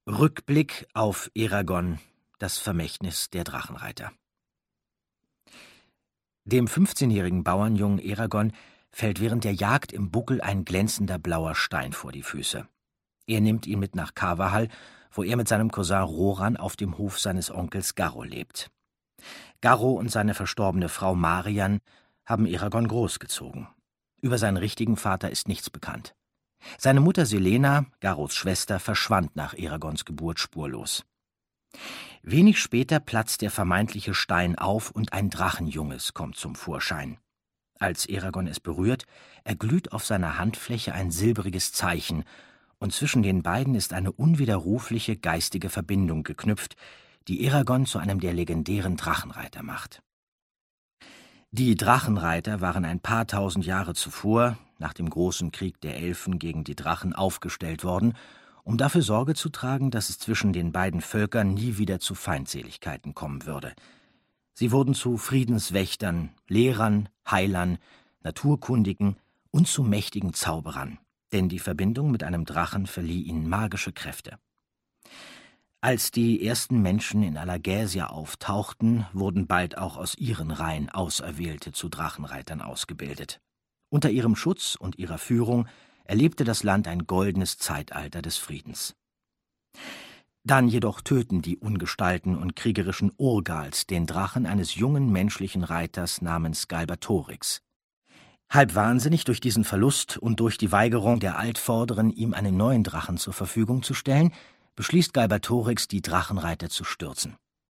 Rückblick auf Eragon, das Vermächtnis der Drachenreiter. Dem 15-jährigen Bauernjungen Eragon fällt während der Jagd im Buckel ein glänzender blauer Stein vor die Füße. Er nimmt ihn mit nach Carvahall, wo er mit seinem Cousin Roran auf dem Hof seines Onkels Garro lebt. Garro und seine verstorbene Frau Marian haben Eragon großgezogen. Über seinen richtigen Vater ist nichts bekannt. Seine Mutter Selena, Garros Schwester, verschwand nach Eragons Geburt spurlos. Wenig später platzt der vermeintliche Stein auf und ein Drachenjunges kommt zum Vorschein. Als Eragon es berührt, erglüht auf seiner Handfläche ein silbriges Zeichen, und zwischen den beiden ist eine unwiderrufliche geistige Verbindung geknüpft, die Eragon zu einem der legendären Drachenreiter macht. Die Drachenreiter waren ein paar tausend Jahre zuvor, nach dem großen Krieg der Elfen gegen die Drachen, aufgestellt worden, um dafür Sorge zu tragen, dass es zwischen den beiden Völkern nie wieder zu Feindseligkeiten kommen würde. Sie wurden zu Friedenswächtern, Lehrern, Heilern, Naturkundigen und zu mächtigen Zauberern, denn die Verbindung mit einem Drachen verlieh ihnen magische Kräfte. Als die ersten Menschen in Alagaësia auftauchten, wurden bald auch aus ihren Reihen Auserwählte zu Drachenreitern ausgebildet. Unter ihrem Schutz und ihrer Führung erlebte das Land ein goldenes Zeitalter des Friedens. Dann jedoch töten die ungestalten und kriegerischen Urgals den Drachen eines jungen menschlichen Reiters namens Galbatorix. Halb wahnsinnig durch diesen Verlust und durch die Weigerung der Altvorderen, ihm einen neuen Drachen zur Verfügung zu stellen, beschließt Galbatorix, die Drachenreiter zu stürzen.